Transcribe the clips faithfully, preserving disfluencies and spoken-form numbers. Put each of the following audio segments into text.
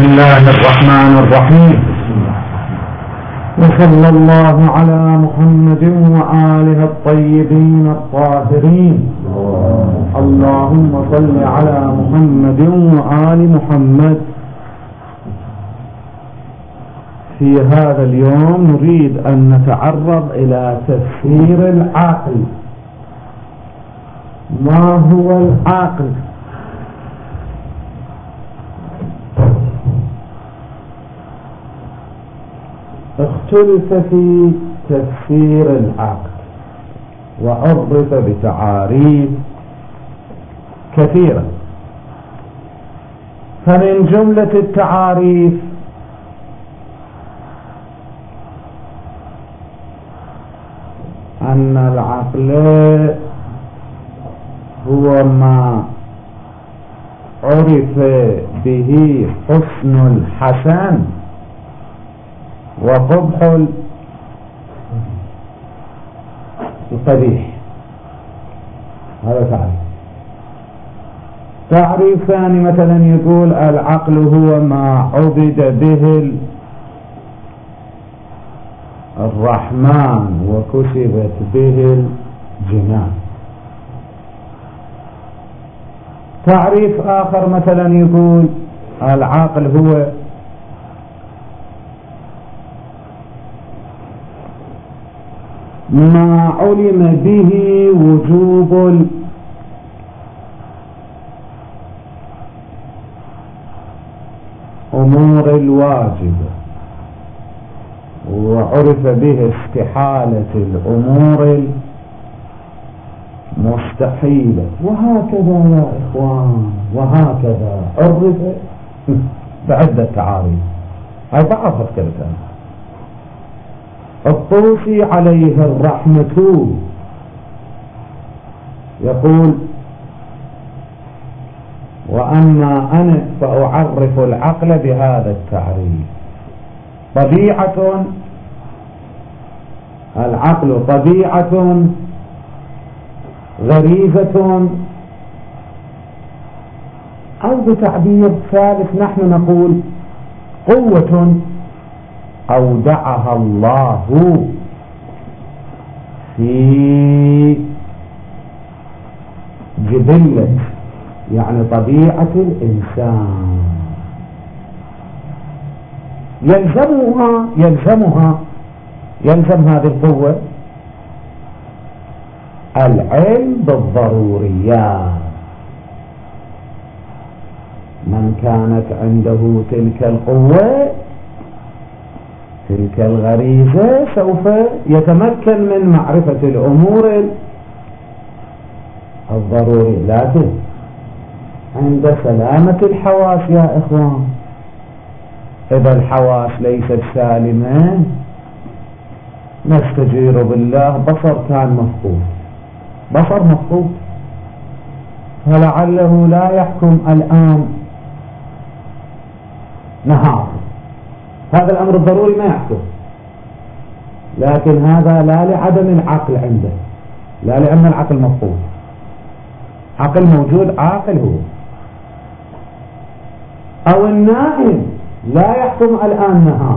الله الرحمن الرحيم. وصلى الله على محمد وآله الطيبين الطاهرين. اللهم صل على محمد وآل محمد. في هذا اليوم نريد أن نتعرض إلى تفسير العقل. ما هو العقل؟ اختلف في تفسير العقل وعرف بتعاريف كثيرة، فمن جملة التعاريف أن العقل هو ما عرف به حسن الحسن وقبح القبيح. هذا تعريف. تعريف ثاني مثلا يقول العقل هو ما عبد به الرحمن وكسبت به الجنان. تعريف آخر مثلا يقول العقل هو ما علم به وجوب الأمور الواجبة وعرف به استحالة الأمور المستحيلة، وهكذا يا إخوان، وهكذا عرف بعدة تعاريف. هاي ضعفت كلمة الطوسي عليه الرحمة يقول: وأما أنا فأعرف العقل بهذا التعريف: طبيعة، العقل طبيعة غريزة، أو بتعبير ثالث نحن نقول قوة أودعها الله في جبلة، يعني طبيعة الإنسان، يلزمها يلزمها يلزم هذه القوة العلم بالضروريات. من كانت عنده تلك القوة، تلك الغريزة، سوف يتمكن من معرفة الأمور الضرورية. لكن عند سلامة الحواس يا إخوان، إذا الحواس ليست سالمة نستجير بالله بصر كان مفقود، بصر مفقود، فلعله لا يحكم الآن نهار، هذا الأمر الضروري ما يحكم. لكن هذا لا لعدم العقل عنده، لا لأن العقل مفقود، عقل موجود، عاقل هو. أو النائم لا يحكم الآن نهار،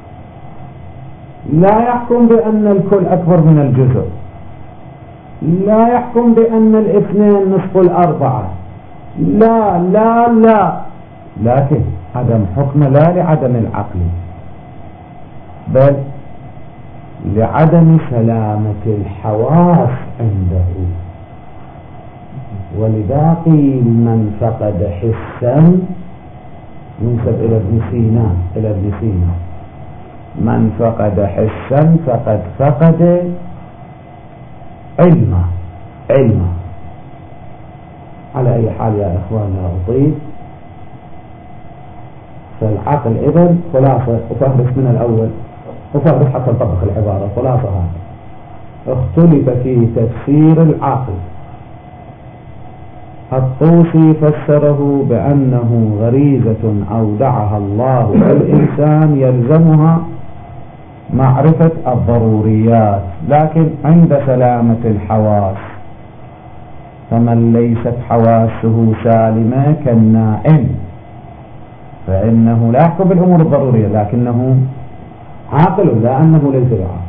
لا يحكم بأن الكل أكبر من الجزء، لا يحكم بأن الاثنين نصف الأربعة، لا لا لا لكن عدم حكم لا لعدم العقل، بل لعدم سلامة الحواس عنده. ولذا قيل من فقد حسا، ينسب إلى ابن سينا، إلى ابن سينا، من فقد حسا فقد فقد علما علما. على أي حال يا إخوان لا أطيل، فالعقل إذن خلاصة، وفهرس من الأول وفهرس حتى نطبق العبارة. خلاصة هذا اختلف في تفسير العقل. الطوسي فسره بأنه غريزة أودعها الله للإنسان يلزمها معرفة الضروريات، لكن عند سلامة الحواس، فمن ليست حواسه سالمة كالنائم فإنه لا يحكم بالأمور الضرورية لكنه عاقل لا أنه ليس بعاقل.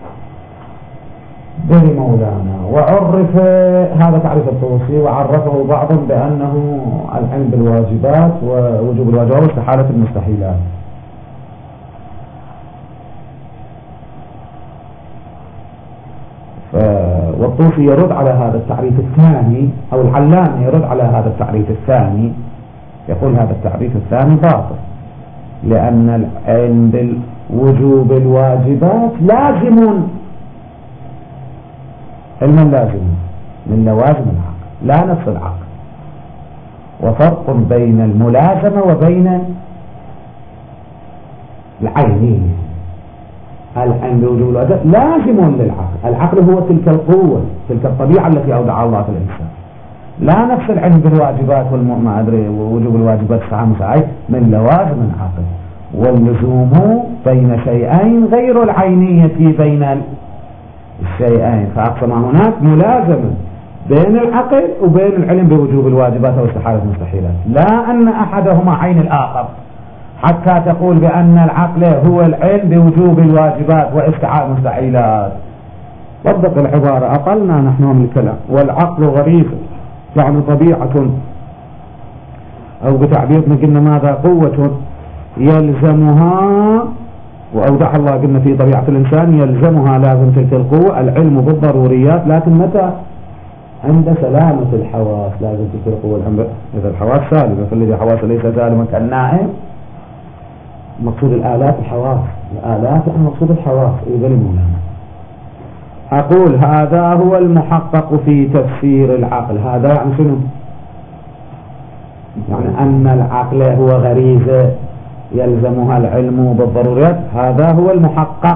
به مولانا. وعرف هذا تعريف الطوسي، وعرفه بعضهم بأنه العلم بالواجبات ووجوب الواجبات واستحالة المستحيلات. والطوسي يرد على هذا التعريف الثاني، أو العلامي يرد على هذا التعريف الثاني، يقول هذا التعريف الثاني باطل، لأن العلم بالوجوب الواجبات لازم، علما لازم من لوازم العقل لا نفس العقل، وفرق بين الملازمة وبين العينية. العلم بوجوب الواجبات لازم للعقل، العقل هو تلك القوة تلك الطبيعة التي أودع الله في الإنسان، لا نفس العلم بالواجبات والما أدري ووجوب الواجبات الساعة من لوازم العقل. واللزوم بين شيئين غير العينية بين الشيئين، فأقسم هناك ملازمة بين العقل وبين العلم بوجوب الواجبات واستحالة المستحيلات، لا أن أحدهما عين الآخر حتى تقول بأن العقل هو العلم بوجوب الواجبات واستحالة المستحيلات. طبق العبارة، أقلنا نحن من الكلام. والعقل غريزة يعني طبيعة، أو بتعبيرنا قلنا ماذا؟ قوة يلزمها، وأودع الله قلنا في طبيعة الإنسان يلزمها لازم تلك القوة العلم بالضروريات، لكن متى؟ عند سلامة الحواس لازم تلك القوة. إذا الحواس سالمة، فالذي حواس ليس سالما كالنائم. مقصود الآلات الحواس، الآلات يعني مقصود الحواس. إذا مولانا أقول هذا هو المحقق في تفسير العقل. هذا يعني شنو؟ يعني أن العقل هو غريزة يلزمها العلم بالضروريات، هذا هو المحقق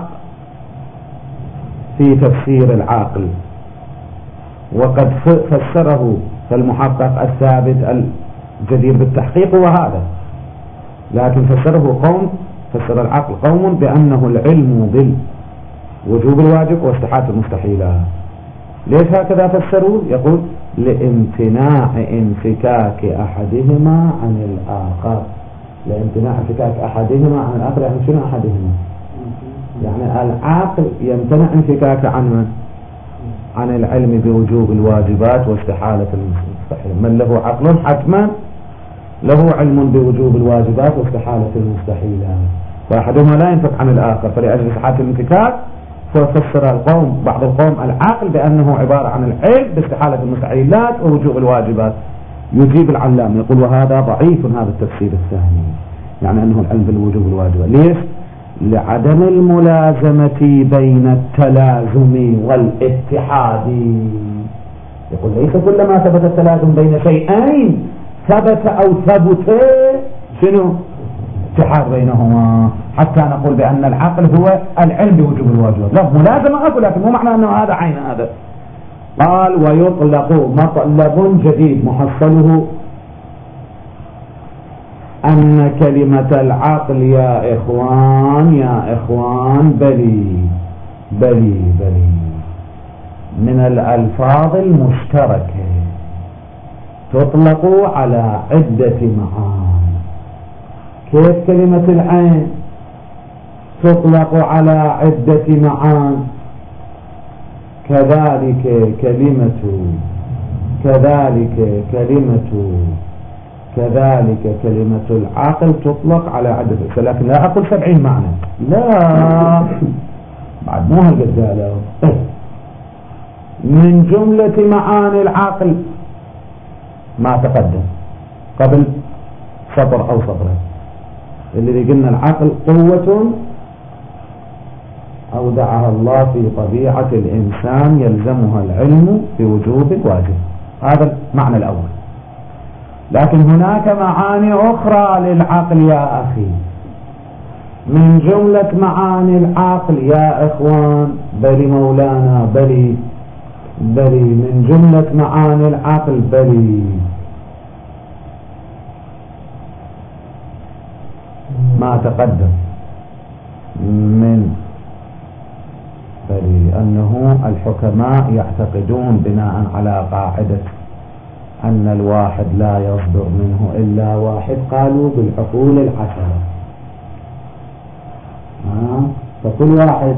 في تفسير العقل. وقد فسره فالمحقق الثابت الجدير بالتحقيق هو هذا، لكن فسره قوم، فسر العقل قوم بأنه العلم بالوجوب الواجب واستحالة المستحيلات. ليش هكذا فسروا؟ يقول لامتناع انفكاك أحدهما عن الآخر. لامتناع انفكاك أحدهما عن الآخر يعني شنو أحدهما؟ يعني العقل يمتنع انفكاك عن من؟ عن العلم بوجوب الواجبات واستحالة المستحيلات. من له عقل حتما له علم بوجوب الواجبات واستحالة المستحيلات، فأحدهما لا ينفك عن الآخر. فلأجل استحالة الانفكاك ففسر القوم بعض القوم العقل بأنه عبارة عن العلم باستحالة المستحيلات ووجوب الواجبات. يجيب العلام يقول وهذا ضعيف هذا التفسير الثاني، يعني أنه العلم بالوجوب الواجبات. ليش؟ لعدم الملازمة بين التلازم والاتحاد. يقول ليس كلما ثبت التلازم بين شيئين ثبت أو ثبت شنو؟ اتحاد بينهما، حتى نقول بأن العقل هو العلم بوجوب الواجبات. لا ملازمة أقول، لكن مو معنى أنه هذا عين هذا. قال ويطلق مطلب جديد محصله أن كلمة العقل يا إخوان يا إخوان بلي بلي بلي من الألفاظ المشتركة، تطلق على عدة معاني. كيف كلمة العين تطلق على عدة معاني؟ كذلك كلمة كذلك كلمة كذلك كلمة العقل تطلق على عدة، لكن لا أقول سبعين معنى، لا بعد مو هالقد. من جملة معاني العقل ما تقدم قبل سطر أو سطرين، اللي قلنا العقل قوة أودعها الله في طبيعة الإنسان يلزمها العلم بوجوب الواجب، هذا المعنى الأول. لكن هناك معاني أخرى للعقل يا أخي. من جملة معاني العقل يا إخوان بلي مولانا بلي بلي من جملة معاني العقل بلي ما تقدم من بلي أنه الحكماء يعتقدون بناء على قاعدة أن الواحد لا يصدر منه إلا واحد، قالوا بالعقول العشرة. آه. فكل واحد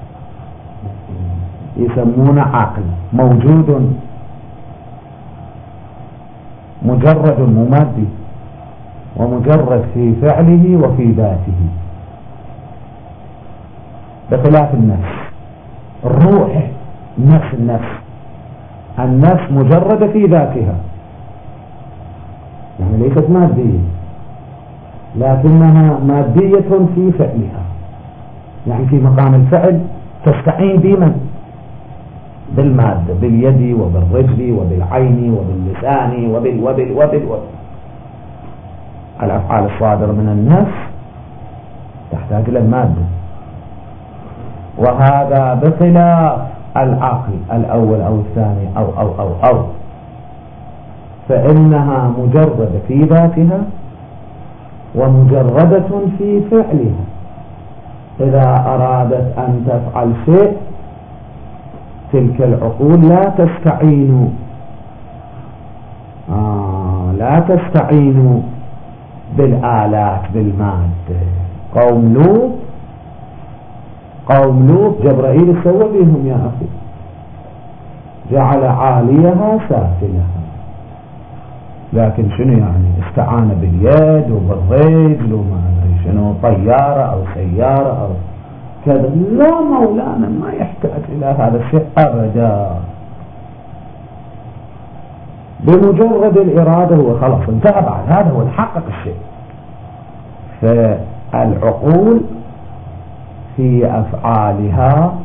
يسمونه عقل موجود مجرد ممادي، ومجرد في فعله وفي ذاته، بخلاف النفس. الروح نفس النفس النفس مجردة في ذاتها، يعني ليست مادية، لكنها مادية في فعلها، يعني في مقام الفعل تستعين بمن؟ بالمادة، باليد وبالرجل وبالعين وباللسان وبال وبال وبال وبال. الأفعال الصادرة من النفس تحتاج إلى المادة، وهذا بخلاف العقل الأول أو الثاني أو أو أو أو فإنها مجردة في ذاتها ومجردة في فعلها. إذا أرادت أن تفعل شيء تلك العقول لا تستعين آه لا تستعين بالآلات بالمادة. قوم لوط قوم لوط جبرائيل سوى بهم يا أخي، جعل عاليها سافلها، لكن شنو يعني؟ استعان باليد وبالرجل وما أدري شنو، طيارة أو سيارة أو كذا. لا، مولانا ما يحتاج إلى هذا الشيء أبدا، بمجرد الإرادة هو خلاص انتهى. بعد هذا هو الحقق الشيء. فالعقول في أفعالها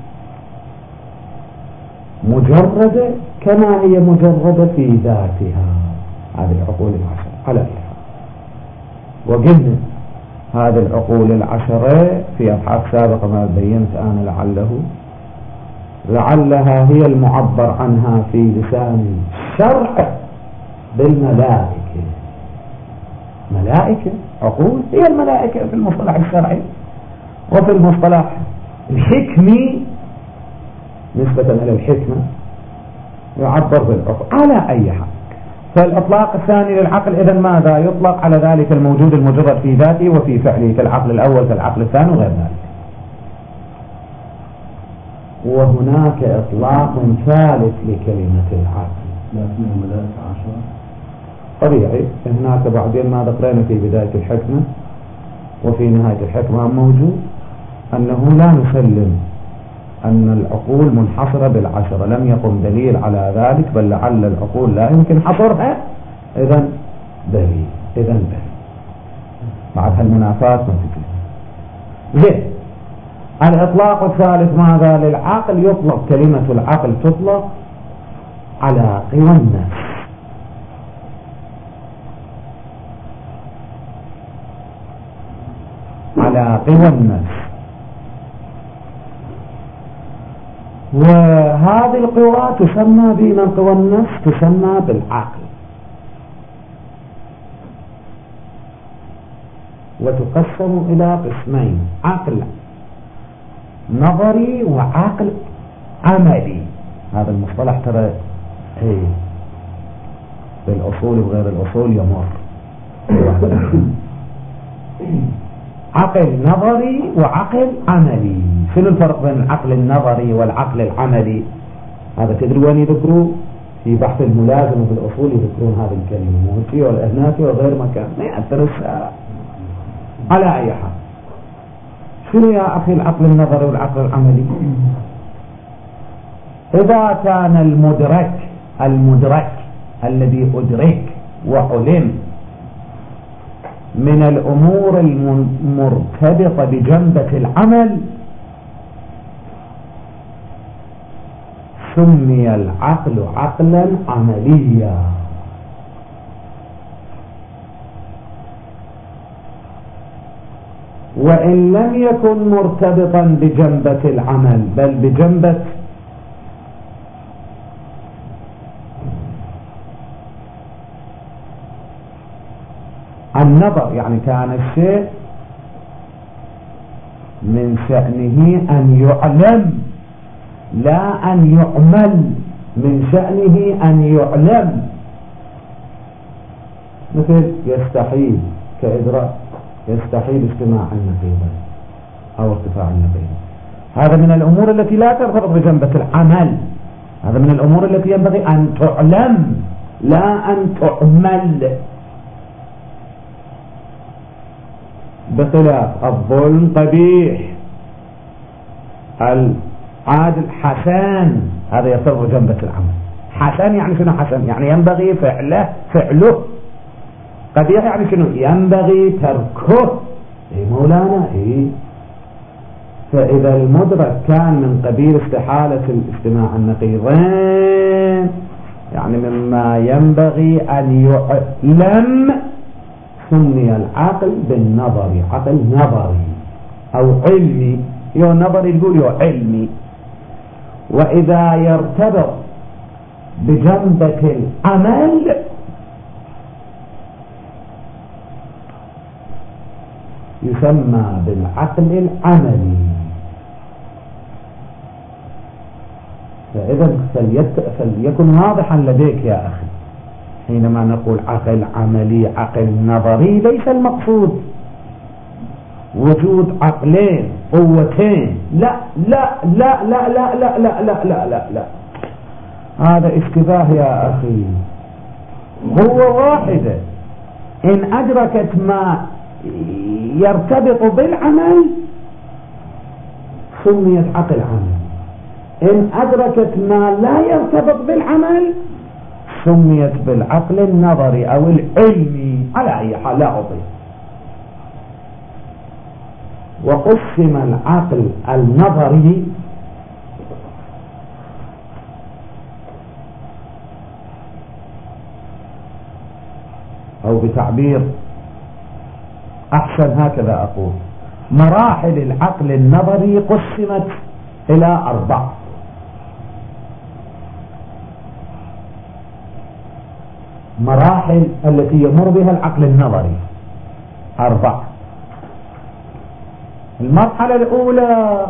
مجردة كما هي مجردة في ذاتها. هذه العقول العشرة على الحال. وقلنا هذه العقول العشرة في أبحاث سابقة ما بينت أنا لعله لعلها هي المعبر عنها في لسان الشرع بالملائكة. ملائكة عقول هي الملائكة في المصطلح الشرعي، وفي المصطلح الحكمي نسبة إلى الحكمة يعبر بالعقل على أي حال. فالإطلاق الثاني للعقل إذن ماذا؟ يطلق على ذلك الموجود المجرد في ذاته وفي فعله، كالعقل الأول كالعقل الثاني وغير ذلك. وهناك إطلاق ثالث لكلمة العقل، لكن الملائكة عشرة طبيعي. هناك بعدين ما ذكرنا في بداية الحكمة وفي نهاية الحكمة موجود أنه لا نسلم أن العقول منحصرة بالعشرة، لم يقم دليل على ذلك، بل لعل العقول لا يمكن حصرها. إذن دليل إذن دليل بعد هالمنافات ما تجي. زين، الإطلاق الثالث ماذا للعقل؟ يطلق كلمة العقل تطلق على قوى النفس، على قوى النفس. وهذه القوى تسمى بما قوى النفس تسمى بالعقل، وتقسم إلى قسمين: عقل نظري وعقل عملي. هذا المصطلح ترى ايه بالأصول وغير الأصول يمر. عقل نظري وعقل عملي. شنو الفرق بين العقل النظري والعقل العملي؟ هذا تدري وين يذكروا؟ في بحث الملازمة في الأصول يذكرون هذه الكلمة، موتي والأهنافي وغير مكان ما يأثرها على أي حال. شنو يا أخي العقل النظري والعقل العملي؟ إذا كان المدرك المدرك الذي أدرك وعلم من الأمور المرتبطة بجنبة العمل سمي العقل عقلا عمليا، وإن لم يكن مرتبطا بجنبة العمل بل بجنبة النظر، يعني كان الشيء من شأنه أن يعلم لا أن يعمل، من شأنه أن يعلم مثل يستحيل كإدراك، يستحيل اجتماع النقيضين أو ارتفاع النقيضين. هذا من الأمور التي لا ترتبط بجنبة العمل، هذا من الأمور التي ينبغي أن تعلم لا أن تعمل، بخلاف الظلم قبيح، العادل حسن، هذا يرتبط بجنبة العمل. حسن يعني شنو؟ حسن يعني ينبغي فعله فعله، قبيح يعني شنو؟ ينبغي تركه. اي مولانا اي. فإذا المدرك كان من قبيل استحالة الاجتماع النقيضين يعني مما ينبغي أن يعلم، سمي العقل بالنظري، عقل نظري أو علمي، يو نظري يقول يو علمي. وإذا يرتبط بجنبة العمل يسمى بالعقل العملي. فإذا فليكن واضحا لديك يا أخي، حينما نقول عقل عملي عقل نظري ليس المقصود وجود عقلين قوتين، لا لا لا لا لا لا لا لا لا لا لا، هذا اشتباه يا أخي. قوة واحدة إن أدركت ما يرتبط بالعمل سميت عقل عمل، إن أدركت ما لا يرتبط بالعمل سميت بالعقل النظري أو العلمي، على أي حال لا أضيف. وقسم العقل النظري أو بتعبير أحسن هكذا أقول، مراحل العقل النظري قسمت إلى أربع. مراحل التي يمر بها العقل النظري أربع. المرحلة الأولى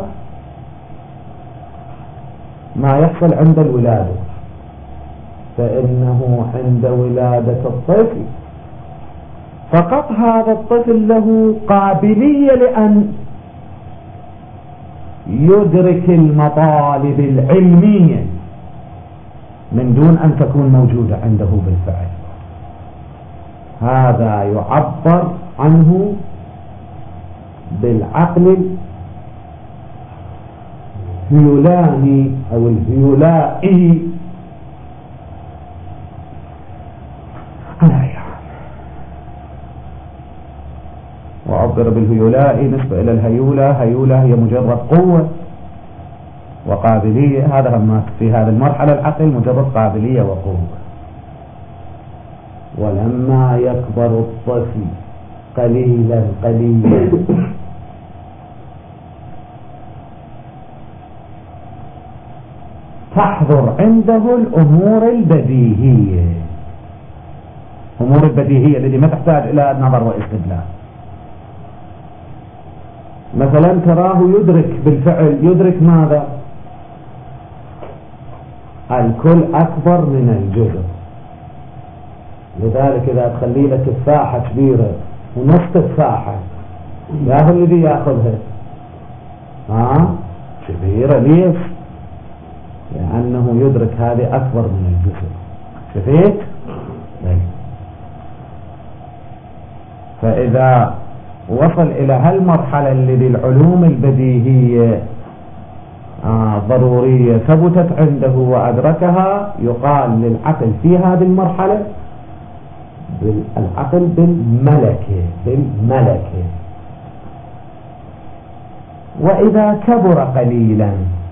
ما يحصل عند الولادة، فإنه عند ولادة الطفل فقط هذا الطفل له قابلية لأن يدرك المطالب العلمية من دون أن تكون موجودة عنده بالفعل. هذا يعبر عنه بالعقل الهيولاني أو الهيولائي. وعبر بالهيولائي نسبة إلى الهيولة، هيولة هي مجرد قوة وقابلية، هذا هم في هذه المرحلة العقل مجرد قابلية وقوة. ولما يكبر الطفل قليلا قليلا تحضر عنده الأمور البديهية، أمور البديهية التي ما تحتاج إلى نظر واستدلال. مثلا تراه يدرك بالفعل، يدرك ماذا؟ الكل أكبر من الجزء. لذلك إذا تخلي لك تفاحة كبيرة ونص تفاحة ياهو الذي يأخذها ها كبيرة، ليش؟ لأنه يدرك هذه أكبر من الجزء. شفيت؟ فإذا وصل إلى هالمرحلة التي العلوم البديهية آه ضرورية ثبتت عنده وأدركها، يقال للعقل في هذه المرحلة العقل بالملكة بالملكة. وإذا كبر قليلا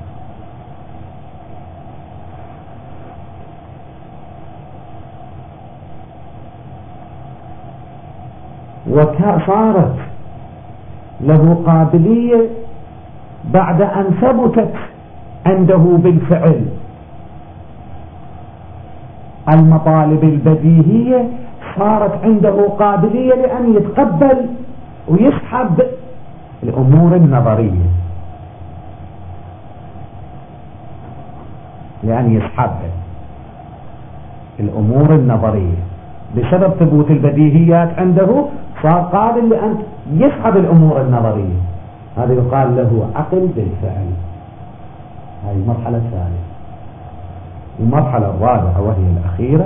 وصارت له قابلية بعد أن ثبتت عنده بالفعل المطالب البديهية، صارت عنده قابلية لأن يتقبل ويسحب الأمور النظرية، لأن يسحب الأمور النظرية. بسبب ثبوت البديهيات عنده صار قادر لأن يصعد الأمور النظرية. هذا يقال له عقل بالفعل. هذه المرحلة الثالثة. المرحلة الرابعة وهي الأخيرة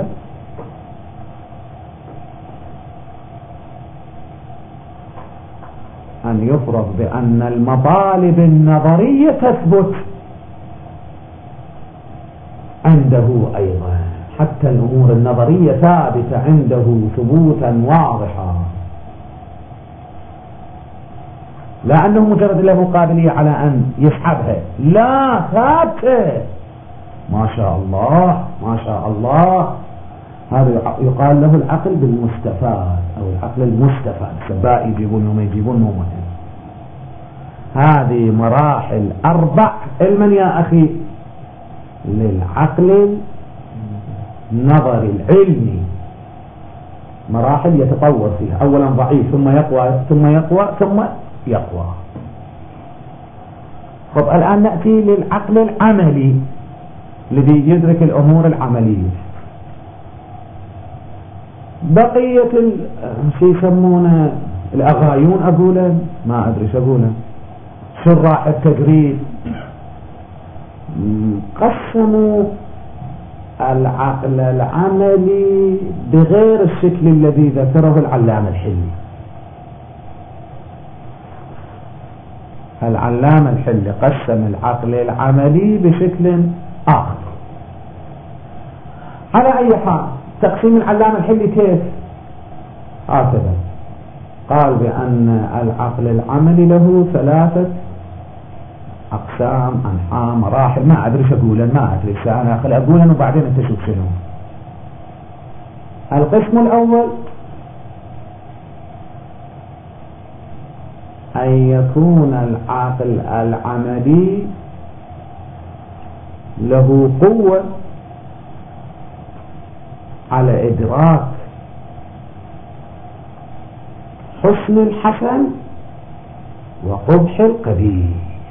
أن يفرض بأن المطالب النظرية تثبت عنده أيضا، حتى الأمور النظرية ثابتة عنده ثبوتا واضحا، لا أنه مجرد له قابلية على أن يسحبها، لا، ثابتة ما شاء الله ما شاء الله. هذا يقال له العقل بالمستفاد أو العقل المستفاد. سباء يجيبون وما يجيبون مو مهم. هذه مراحل أربع علما يا أخي للعقل النظري العلمي، مراحل يتطور فيها، أولا ضعيف ثم يقوى ثم يقوى ثم يقوى. طب الآن نأتي للعقل العملي الذي يدرك الأمور العملية. بقية شو يسمونه الأغايون أقوله ما أدري شو أقوله، شراح التجريد قسموا العقل العملي بغير الشكل الذي ذكره العلامة الحلي. العلامة الحلي قسم العقل العملي بشكل آخر. على أي حال تقسيم العلامة الحلي كيف؟ هكذا قال بأن العقل العملي له ثلاثة أقسام، أنحاء، مراحل، ما أدري شو أقوله، ما أدري، أنا خلي أقوله وبعدين أنت شوف شنو. القسم الأول أن يكون العقل العملي له قوة على إدراك حسن الحسن وقبح القبيح.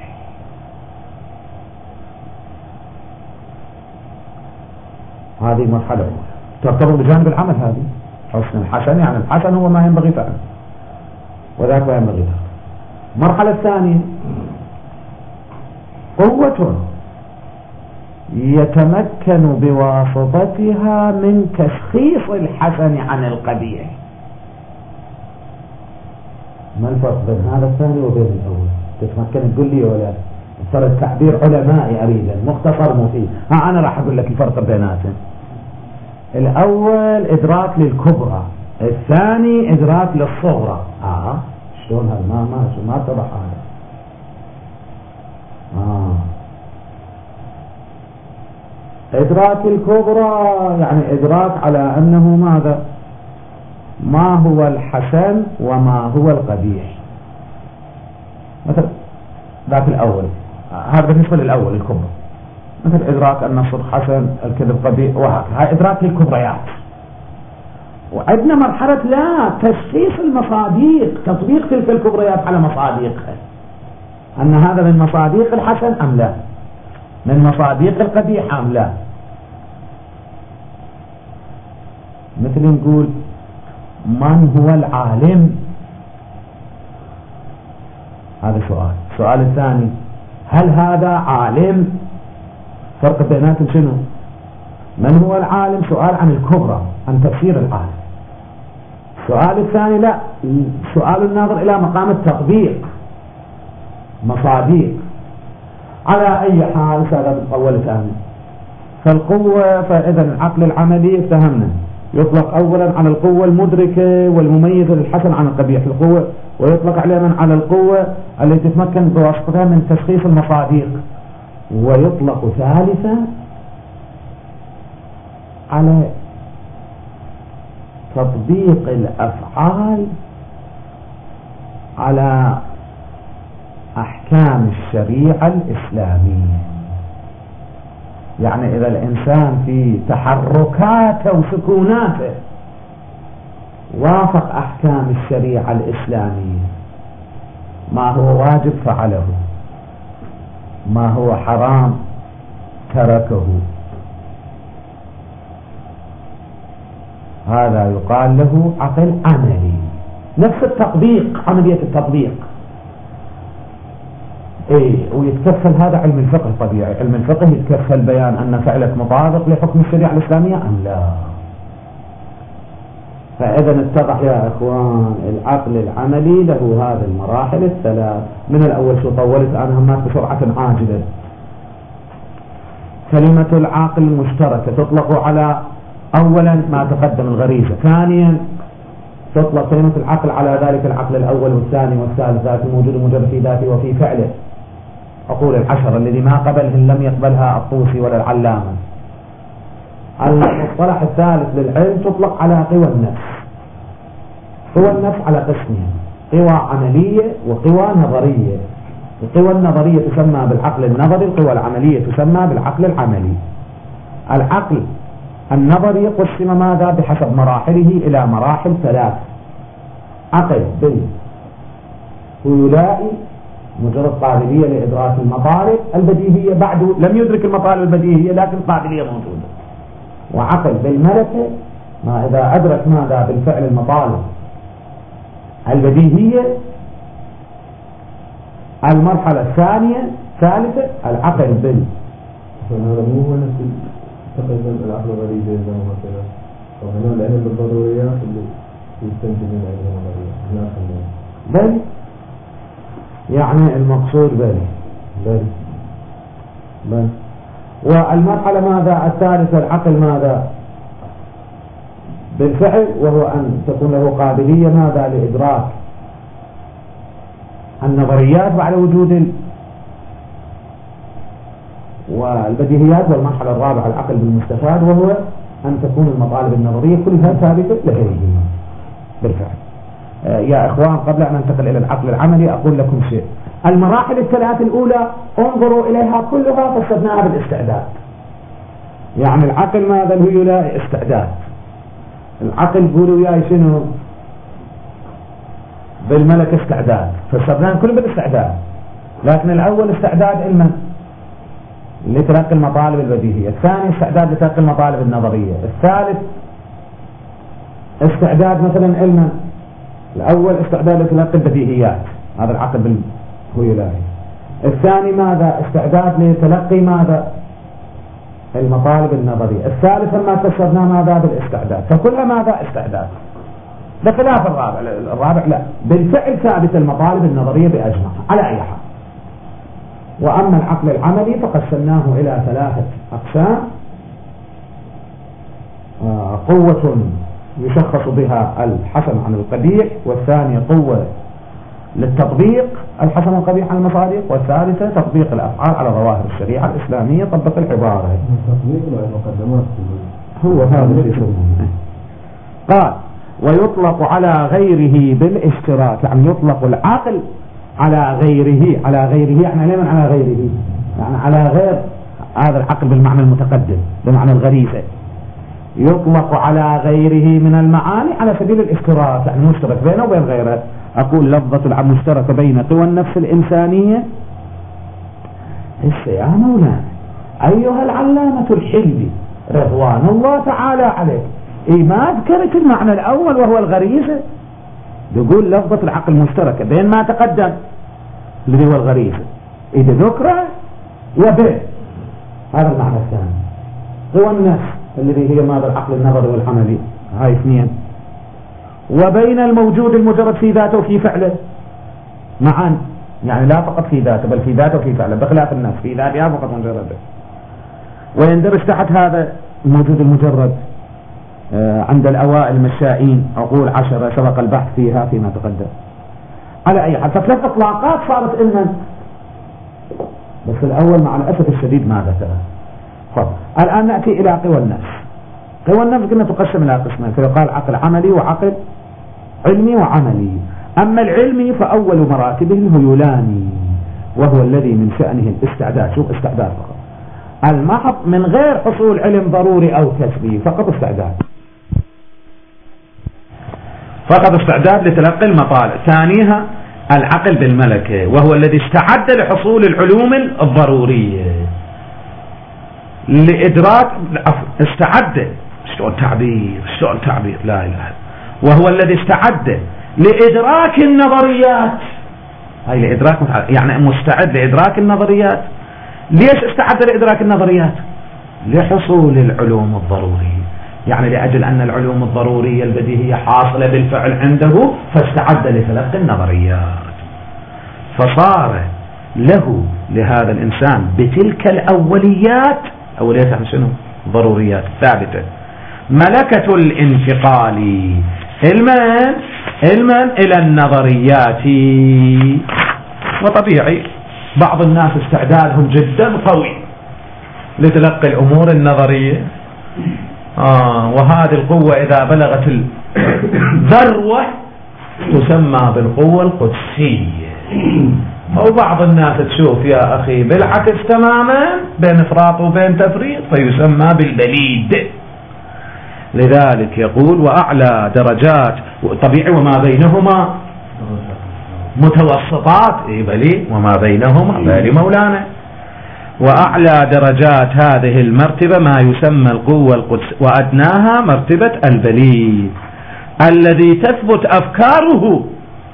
هذه مرحلة أولى ترتبط بجانب العمل. هذه حسن الحسن يعني الحسن هو ما ينبغي فعله وذاك ما ينبغي فعله. المرحلة الثانية قوة يتمكن بواسطتها من تشخيص الحسن عن القبيح. ما الفرق بين هذا الثاني وبين الأول؟ تتمكن تقول لي ولا صار التعبير علمائي أريدا مختصر مفيد؟ ها أنا راح أقول لك الفرق بيناتهم. الأول إدراك للكبرى، الثاني إدراك للصغرى. آه شلون هذا؟ ما ما ما اتضح هذا. آه إدراك الكبرى يعني إدراك على أنه ماذا؟ ما هو الحسن وما هو القبيح. مثل ذاك الأول، هذا بالنسبة للأول الكبرى، مثل إدراك أن الصدق حسن الكذب قبيح وهكذا. هاي إدراك الكبريات. وعندنا مرحلة لا تشخيص المصاديق، تطبيق تلك الكبريات على مصاديقها، أن هذا من مصاديق الحسن أم لا، من مصاديق القبيح أم لا. مثل نقول من هو العالم؟ هذا سؤال. السؤال الثاني هل هذا عالم؟ فرق بيناتهم شنو؟ من هو العالم سؤال عن الكبرى، عن تفسير العالم. السؤال الثاني لا، سؤال الناظر إلى مقام التطبيق، مصاديق. على أي حال هذا أول ثاني. فالقوة، فإذا العقل العملي فهمنا يطلق أولا على القوة المدركة والمميزة للحسن عن القبيح القوة، ويطلق عليها على القوة التي تتمكن بواسطتها من تشخيص المصاديق، ويطلق ثالثا على تطبيق الأفعال على أحكام الشريعة الإسلامية. يعني إذا الإنسان في تحركاته وسكوناته وافق أحكام الشريعة الإسلامية، ما هو واجب فعله، ما هو حرام تركه، هذا يقال له عقل عملي. نفس التطبيق، عملية التطبيق. ايه ويتكفل هذا علم الفقه طبيعي، علم الفقه يتكفل بيان ان فعلك مطابق لحكم الشريعة الإسلامية ام لا. فاذا اتضح يا اخوان العقل العملي له هذه المراحل الثلاث. من الاول شو طولت انا همات بسرعة عاجلة. كلمة العقل المشتركة تطلق على اولا ما تقدم الغريزة، ثانيا تطلق كلمة العقل على ذلك العقل الاول والثاني والثالث ذات الموجود المجرد في ذاته وفي فعله. أقول العشرة الذي ما قبله لم يقبلها الطوسي ولا العلامة. المصطلح الثالث للعلم تطلق على قوى النفس. قوى النفس على قسمين، قوى عملية وقوى نظرية. القوى النظرية تسمى بالعقل النظري، القوى العملية تسمى بالعقل العملي. العقل النظري قسم ماذا بحسب مراحله إلى مراحل ثلاث. عقل بالخيولائي مجرد قابلية لإدراك المطالب البديهية، بعده لم يدرك المطالب البديهية لكن قابلية موجودة. وعقل بالملكة ما إذا أدرك ماذا بالفعل المطالب البديهية. المرحلة الثانية ثالثة العقل بال هذا مو هو نفس تقدم العقل الغريزي زي ما مثلا وهنا العلم بالضروريات اللي يستنتج من العلم النظري بل يعني المقصود بل بل بل والمرحلة ماذا الثالثة العقل ماذا بالفعل، وهو أن تكون له قابلية ماذا لإدراك النظريات بعد وجود ال... والبديهيات. والمرحلة الرابعة العقل بالمستفاد، وهو أن تكون المطالب النظرية كلها ثابتة لغيره بالفعل. آه يا إخوان قبل أن ننتقل إلى العقل العملي أقول لكم شيء. المراحل الثلاث الأولى انظروا إليها كلها فسرناها بالاستعداد. يعني العقل ماذا الهيولائي استعداد. العقل قولوا وياي شنو بالملك استعداد، فسرناه كله بالاستعداد. لكن الأول استعداد علما لتلقي المطالب البديهية، الثاني استعداد لتلقي المطالب النظرية، الثالث استعداد مثلا علما. الأول استعداد لتلقي البديهيات، هذا العقل بالهيولائي. الثاني ماذا استعداد لتلقي ماذا المطالب النظرية. الثالث ما فسرناه ماذا بالاستعداد. فكل ماذا استعداد، بخلاف الرابع. الرابع لا بالفعل ثابت المطالب النظرية بأجمعها على أي حال. وأما العقل العملي فقسمناه إلى ثلاثة أقسام. آه قوة يشخص بها الحسن عن القبيح، والثانية قوة للتطبيق الحسن والقبيح عن المصادق، والثالثة تطبيق الأفعال على ظواهر الشريعة الإسلامية. طبق العبارة التطبيق والمقدمات هو هذا في سبيل. قال ويطلق على غيره بالاشتراك، يعني يطلق العقل على غيره. على غيره يعني لمن على غيره؟ يعني على غير هذا العقل بالمعنى المتقدم بمعنى الغريزة. يطلق على غيره من المعاني على سبيل الاشتراك، يعني مشترك بينه وبين غيره. أقول لفظة المشتركة بين قوى النفس الإنسانية. إيش يا مولانا أيها العلامة الحلبي رضوان الله تعالى عليه، إيه ما ذكرت المعنى الأول وهو الغريزة؟ يقول لفظة العقل المشتركة بين ما تقدم اللي هو الغريزة إذا ذكره وبين هذا المعنى الثاني قوى النفس الذي هي ماذا العقل النظري والعملي، هاي اثنين. وبين الموجود المجرد في ذاته وفي فعله معا، يعني لا فقط في ذاته بل في ذاته وفي فعله، بخلاف النفس في ذاتها فقط مجرده. ويندرج تحت هذا الموجود المجرد عند الأوائل المشائين عقول عشرة سبق البحث فيها فيما تقدم. على أي حال فثلاث إطلاقات صارت إلنا، بس الأول مع الأسف الشديد ما ذكرها. طب الآن نأتي إلى قوى النفس. قوى النفس قلنا تقسم إلى قسمين، فيقال عقل عملي وعقل علمي وعملي. أما العلمي فأول مراتبه الهيولاني، وهو الذي من شأنه الاستعداد. شوف استعداد فقط المحض من غير حصول علم ضروري أو كسبي، فقط استعداد فقط استعداد لتلقي المطالب. ثانيها العقل بالملكة، وهو الذي استعد لحصول العلوم الضرورية لإدراك، استعد شلون تعبير شلون تعبير لا إله، وهو الذي استعد لإدراك النظريات. هاي لإدراك يعني مستعد لإدراك النظريات. ليش استعد لإدراك النظريات؟ لحصول العلوم الضرورية، يعني لأجل أن العلوم الضرورية البديهية حاصلة بالفعل عنده، فاستعد لتلقي النظريات. فصار له لهذا الإنسان بتلك الأوليات، أوليات يعني شنو؟ ضروريات ثابتة، ملكة الانتقال علما علما إلى النظريات. وطبيعي بعض الناس استعدادهم جدا قوي لتلقي الأمور النظرية، آه وهذه القوة إذا بلغت الذروة تسمى بالقوة القدسية. أو بعض الناس تشوف يا أخي بالعكس تماما، بين إفراط وبين تفريط، فيسمى بالبليد. لذلك يقول وأعلى درجات، طبيعي وما بينهما متوسطات، إيه بلي وما بينهما بالي مولانا. وأعلى درجات هذه المرتبة ما يسمى القوة القدس، وأدناها مرتبة البليد الذي تثبت أفكاره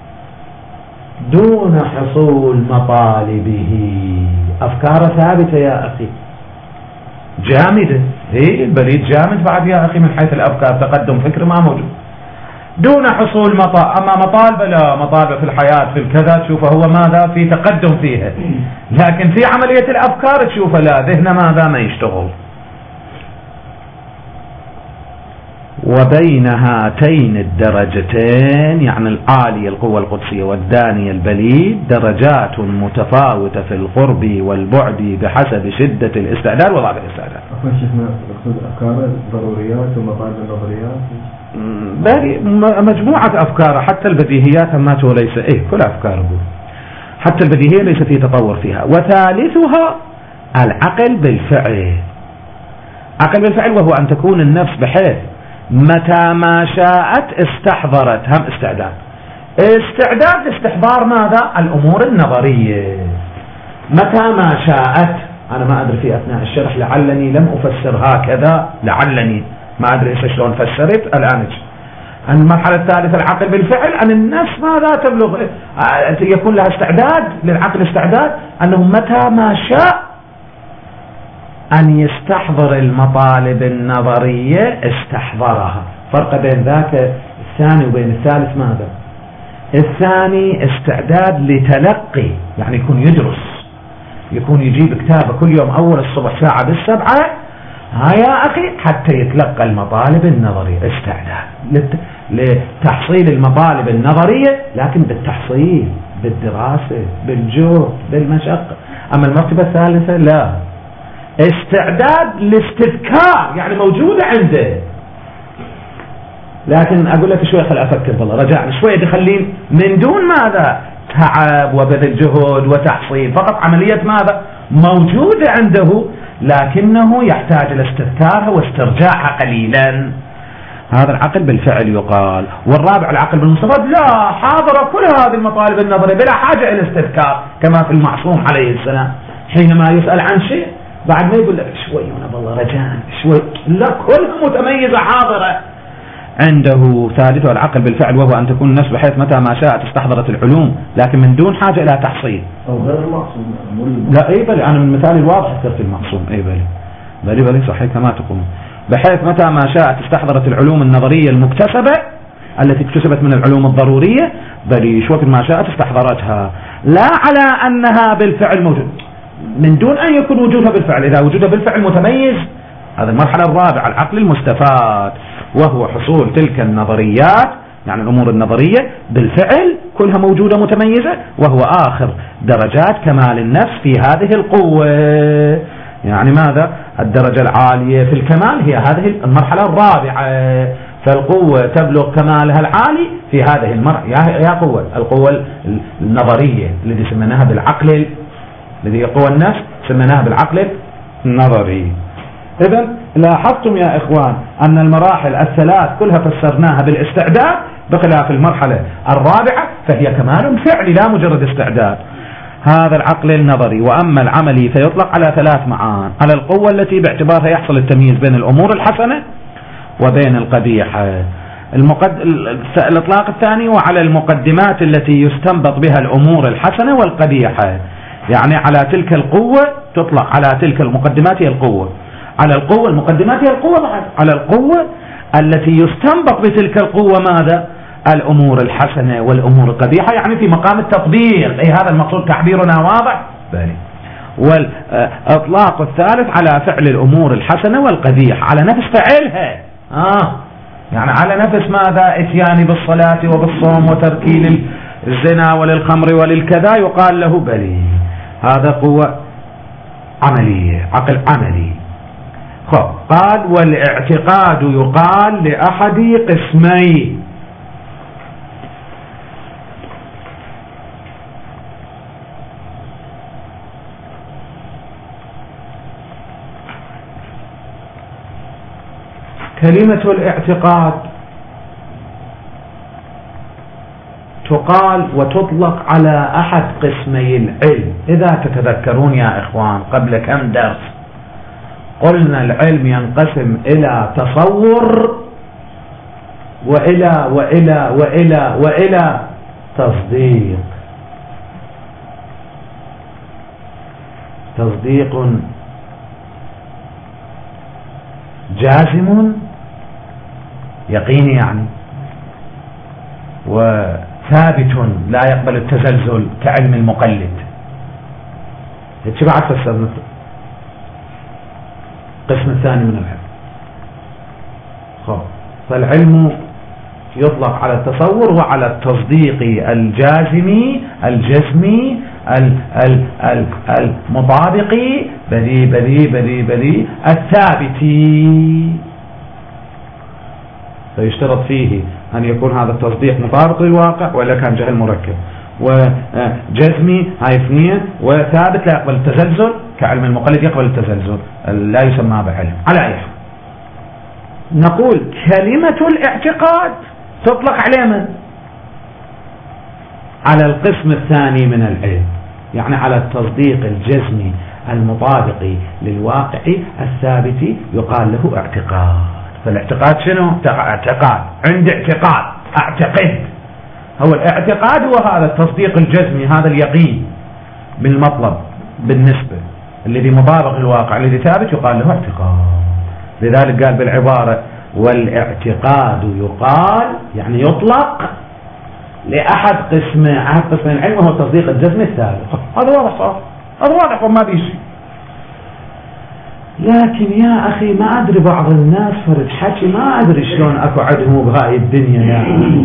دون حصول مطالبه. أفكاره ثابتة يا أخي، جامدة. إيه البليد جامد بعد يا أخي من حيث الأفكار، تقدم فكر ما موجود دون حصول مطالب. أما مطالبة لا، مطالبة في الحياة في الكذا تشوفه هو ماذا في تقدم فيها، لكن في عملية الأفكار تشوفه لا، ذهن ماذا ما يشتغل. وبين هاتين الدرجتين يعني العالية القوة القدسية والدانية البليد درجات متفاوتة في القرب والبعد بحسب شدة الاستعداد وضعف الاستعداد. أفكار ضروريات ومطالب النظريات، باقي مجموعة أفكار، حتى البديهيات هماته وليس إيه كل أفكاره، حتى البديهية ليس فيه تطور فيها. وثالثها العقل بالفعل. عقل بالفعل وهو أن تكون النفس بحيث متى ما شاءت استحضرت، هم استعداد استعداد لاستحضار ماذا؟ الأمور النظرية. متى ما شاءت، أنا ما أدري في أثناء الشرح لعلني لم أفسر هكذا، لعلني ما أدري شلون فسرت الآن. المرحلة الثالثة العقل بالفعل، أن النفس ماذا تبلغ يكون لها استعداد للعقل، استعداد أنه متى ما شاء أن يستحضر المطالب النظرية استحضرها. فرق بين ذاك الثاني وبين الثالث ماذا؟ الثاني استعداد لتلقي، يعني يكون يدرس، يكون يجيب كتابه كل يوم أول الصبح ساعة بالسبعة، ها يا أخي حتى يتلقى المطالب النظرية. استعداد لتحصيل المطالب النظرية، لكن بالتحصيل بالدراسة بالجهد بالمشقة. أما المرتبة الثالثة لا، استعداد لاستذكار، يعني موجودة عنده، لكن أقول لك شوية خل أفكر بالله رجعنا شوية تخلين من دون ماذا؟ تعب وبذل جهد وتحصيل، فقط عملية ماذا؟ موجودة عنده، لكنه يحتاج إلى استذكارها واسترجاعها قليلا. هذا العقل بالفعل يقال. والرابع العقل بالمستفاد، لا، حاضر كل هذه المطالب النظرية بلا حاجة إلى استذكار، كما في المعصوم عليه السلام حينما يسأل عن شيء بعد ما يقول لك شوي وانا بالله رجاء شوي، لا، كلها متميزة حاضرة عنده. ثالث العقل بالفعل وهو أن تكون النفس بحيث متى ما شاءت استحضرت العلوم، لكن من دون حاجة إلى تحصيل. أو غير المعصوم. لا أي بلي، أنا من مثالي الواضح ذكرت المعصوم. أي بلي بلي بلي صحيح كما تقول، بحيث متى ما شاءت استحضرت العلوم النظرية المكتسبة التي اكتسبت من العلوم الضرورية، بل شو وقت ما شاءت استحضرتها، لا على أنها بالفعل موجود، من دون أن يكون وجودها بالفعل. إذا وجودها بالفعل متميز، هذه المرحلة الرابعة العقل المستفاد، وهو حصول تلك النظريات، يعني الأمور النظرية بالفعل كلها موجودة متميزة، وهو آخر درجات كمال النفس في هذه القوة. يعني ماذا؟ الدرجة العالية في الكمال هي هذه المرحلة الرابعة، فالقوة تبلغ كمالها العالي في هذه المرحلة. يا قوة القوة النظرية الذي سميناها بالعقل، الذي هي قوة النفس سميناها بالعقل النظري. إذن لاحظتم يا إخوان أن المراحل الثلاث كلها فسرناها بالاستعداد، بخلاف المرحلة الرابعة فهي كمال فعلي لا مجرد استعداد. هذا العقل النظري. وأما العملي فيطلق على ثلاث معان: على القوة التي باعتبارها يحصل التمييز بين الأمور الحسنة وبين القبيح. المقد... الإطلاق الثاني وعلى المقدمات التي يستنبط بها الأمور الحسنة والقبيحة، يعني على تلك القوة تطلق على تلك المقدمات هي القوة، على القوة المقدمات هي القوة بعد، على القوة التي يستنبط بتلك القوة ماذا؟ الأمور الحسنة والأمور القبيحة، يعني في مقام التطبيق. أي هذا المقصود، تعبيرنا واضح؟ بلي. والإطلاق الثالث على فعل الأمور الحسنة والقبيحة على نفس فعلها، آه يعني على نفس ماذا؟ إتيان بالصلاة وبالصوم وتركين الزنا وللخمر وللكذا يقال له بلي، هذا قوة عملية، عقل عملي. خب قال والاعتقاد يقال لأحد قسمي، كلمة الاعتقاد تقال وتطلق على أحد قسمي العلم. إذا تتذكرون يا إخوان قبل كم درس قلنا العلم ينقسم إلى تصور وإلى وإلى وإلى وإلى تصديق. تصديق جازم يقيني يعني، وثابت لا يقبل التزلزل كعلم المقلد. اتبعت فسرنا القسم الثاني من العلم. خب فالعلم يطلق على التصور وعلى التصديق الجازمي الجزمي المطابقي بلي بلي بلي بلي الثابتي، فيشترط فيه أن يكون هذا التصديق مطابق للواقع ولا كان جهل مركب، وجزمي هاي اثنين، وثابت لا يقبل التزلزل كعلم المقلد يقبل التزلزل لا يسمى بعلم. على أي حال نقول كلمة الاعتقاد تطلق على من؟ على القسم الثاني من العلم، يعني على التصديق الجزمي المطابق للواقع الثابت يقال له اعتقاد. فالاعتقاد شنو؟ اعتقاد، عند اعتقاد اعتقد، هو الاعتقاد هو هذا التصديق الجزمي، هذا اليقين بالمطلب بالنسبة الذي مطابق للواقع الذي ثابت يقال له اعتقاد. لذلك قال بالعبارة والاعتقاد يقال يعني يطلق لأحد قسم أحد قسم العلم وهو التصديق الجزمي الثابت. هذا واضح صح؟ هذا واضح وما بيشي. لكن يا أخي ما أدري بعض الناس فرد حكي ما أدري شلون أكو عدهم بهاي الدنيا يعني.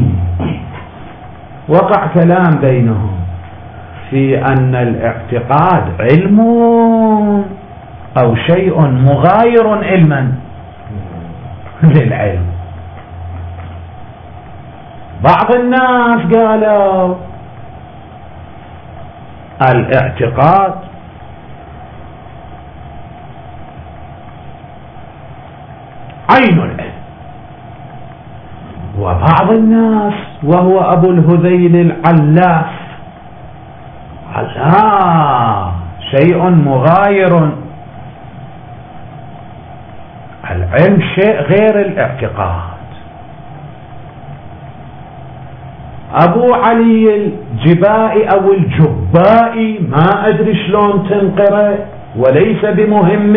وقع كلام بينهم في أن الاعتقاد علم أو شيء مغاير علما للعلم. بعض الناس قالوا الاعتقاد عين العلم، وبعض الناس وهو أبو الهذيل العلاف لا شيء مغاير، العلم شيء غير الاعتقاد. أبو علي الجبائي أو الجبائي ما أدري شلون تنقره وليس بمهم،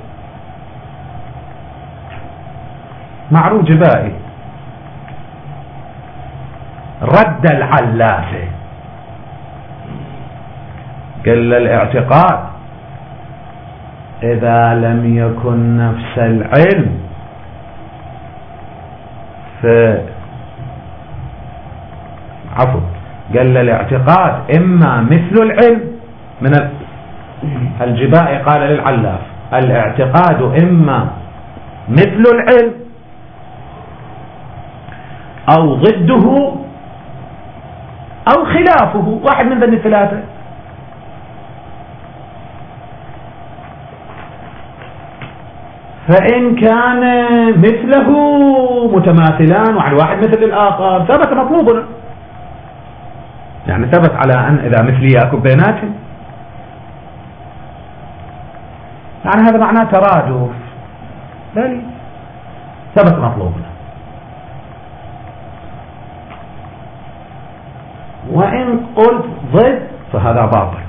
معروف جبائي، رد العلافة قال الاعتقاد إذا لم يكن نفس العلم ف عفوا قال الاعتقاد إما مثل العلم من الجبائي قال للعلاف الاعتقاد إما مثل العلم أو ضده أو خلافه، واحد من ذني الثلاثة. فإن كان مثله متماثلان وعلى واحد مثل الآخر ثبت مطلوبنا، يعني ثبت على أن إذا مثلي يأكل بيناتهم، يعني هذا معناه ترادف. بل ثبت مطلوبنا. وإن قلت ضد فهذا باطل،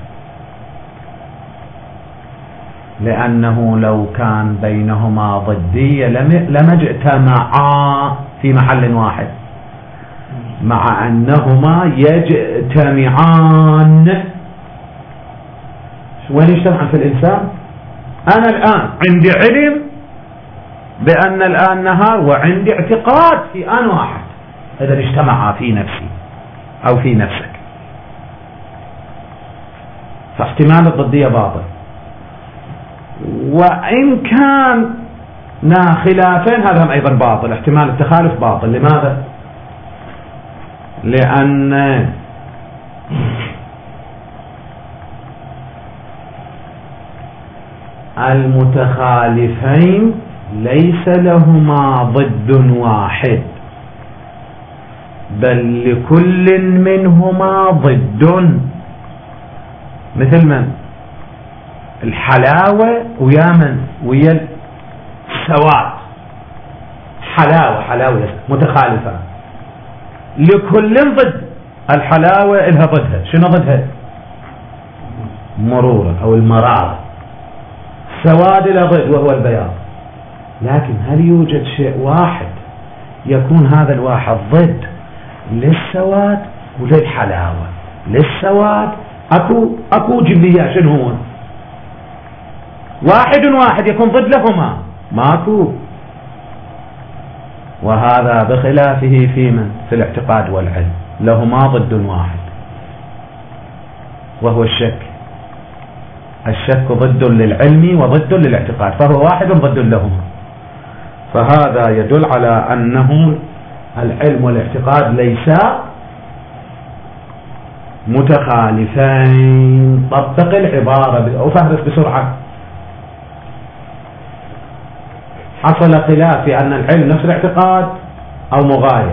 لأنه لو كان بينهما ضدية لما اجتمعا في محل واحد، مع أنهما يجتمعان. وين يجتمعان في الإنسان؟ أنا الآن عندي علم بأن الآن نهار، وعندي اعتقاد في آن واحد، إذا اجتمعا في نفسي أو في نفسك، فاحتمال الضدية باطل. وإن كان خلافين هذا أيضا باطل، احتمال التخالف باطل. لماذا؟ لأن المتخالفين ليس لهما ضد واحد، بل لكل منهما ضد. مثل من؟ الحلاوة ويا من؟ ويا السواد. حلاوة حلاوة متخالفة، لكل ضد. الحلاوة إلها ضدها، شنو ضدها؟ مرورة أو المرارة. سواد إلى ضد وهو البياض. لكن هل يوجد شيء واحد يكون هذا الواحد ضد للسواد وللحلاوة؟ للسواد أكو أكو جبلية، شنو هو؟ واحد واحد يكون ضد لهما ماكو. وهذا بخلافه في من؟ في الاعتقاد والعلم، لهما ضد واحد وهو الشك. الشك ضد للعلم وضد للاعتقاد، فهو واحد ضد لهما. فهذا يدل على أنه العلم والاعتقاد ليسا متخالفين. طبق العبارة وفهرس بسرعة. حصل خلاف في أن العلم نفس الاعتقاد أو مغاير.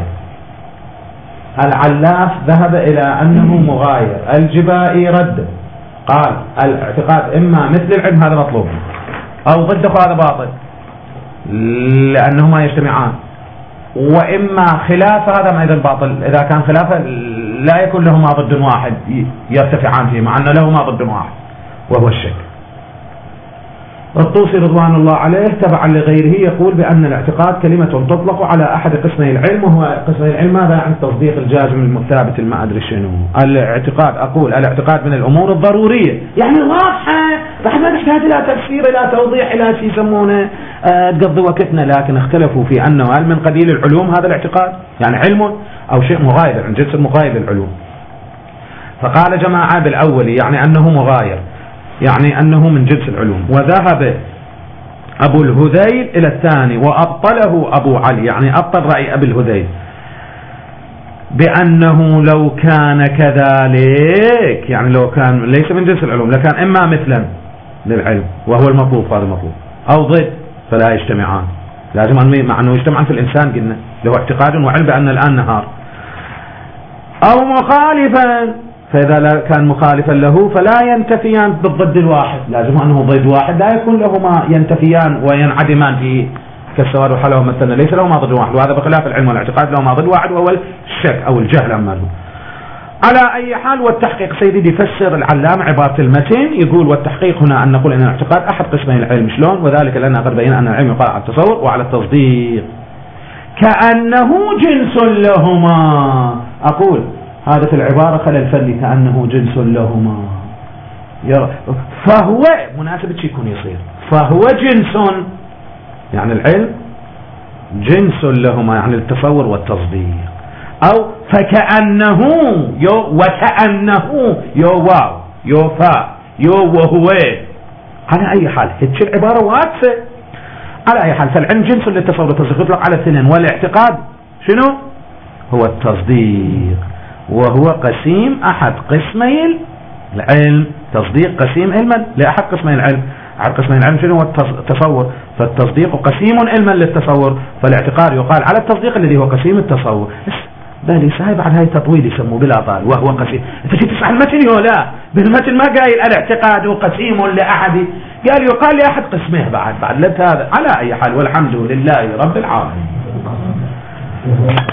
العلاف ذهب إلى أنه مغاير، الجبائي رد قال الاعتقاد إما مثل العلم هذا مطلوب أو ضده هذا باطل لأنهما يجتمعان، وإما خلاف هذا أيضا باطل. إذا كان خلافه لا يكون لهما ضد واحد يرتفعان فيه، مع أن لهما ضد واحد وهو الشك. الطوسي رضوان الله عليه تبعا لغيره يقول بأن الاعتقاد كلمة تطلق على أحد قسمي العلم، وهو قسمي العلم ماذا؟ عن تصديق الجازم المثابت الما أدري شنو. الاعتقاد أقول الاعتقاد من الأمور الضرورية، يعني واضحة، فإحنا ما نحتاج إلى تفسير إلى توضيح إلى شيء يسمونه أه تقضي وقتنا. لكن اختلفوا في أنه هل من قبيل العلوم هذا الاعتقاد، يعني علم أو شيء مغاير عن جنس المغاير للعلوم. فقال جماعة بالأول يعني أنه مغاير، يعني أنه من جنس العلوم. وذهب أبو الهذيل إلى الثاني وأبطله أبو علي، يعني أبطل رأي أبي الهذيل بأنه لو كان كذلك، يعني لو كان ليس من جنس العلوم لكان إما مثلا للعلم وهو المطلوب، هذا المطلوب، أو ضد فلا يجتمعان. لازم مع أنه يجتمعان في الإنسان قلنا له اعتقاد وعلم بأن الآن نهار، أو مخالفا، فإذا كان مخالفا له فلا ينتفيان بالضد الواحد، لازم أنه ضد واحد لا يكون لهما ينتفيان وينعدمان فيه كالسواد والحلاوة مثلا، ليس لهما ضد واحد. وهذا بخلاف العلم والاعتقاد لهما ضد واحد وهو الشك أو الجهل أماله. على أي حال، والتحقيق سيدي يفسر العلامة عبارة المتن يقول والتحقيق هنا أن نقول أن الاعتقاد أحد قسمي العلم. شلون؟ وذلك لأن قد بينا أن العلم يقال على التصور وعلى التصديق كأنه جنس لهما. أقول هذا في العبارة خلل فني، كأنه جنس لهما، فهو مناسبة شيء يكون يصير، فهو جنس يعني العلم جنس لهما، يعني التصور والتصديق. أو فكأنه يو وكأنه يو واو يو فا يو وهو. على أي حال هذه العبارة واسعة. على أي حال فالعلم جنس للتصور والتصديق يطلق على الاثنين، والاعتقاد شنو؟ هو التصديق، وهو قسيم أحد قسمي العلم. تصديق قسيم علما لأحد قسمي العلم. أحد قسمي العلم شنو؟ هو التصور، فالتصديق قسيم علما للتصور، فالاعتقاد يقال على التصديق الذي هو قسيم التصور. بالي هاي بعد هاي تطويل يسموه بلا طال وهو قسيم. انت تسأل المتن ولا بالمتن ما قايل الاعتقاد قسيم لأحد، قال يقال لأحد قسمه بعد بعد لت هذا. على أي حال والحمد لله رب العالمين.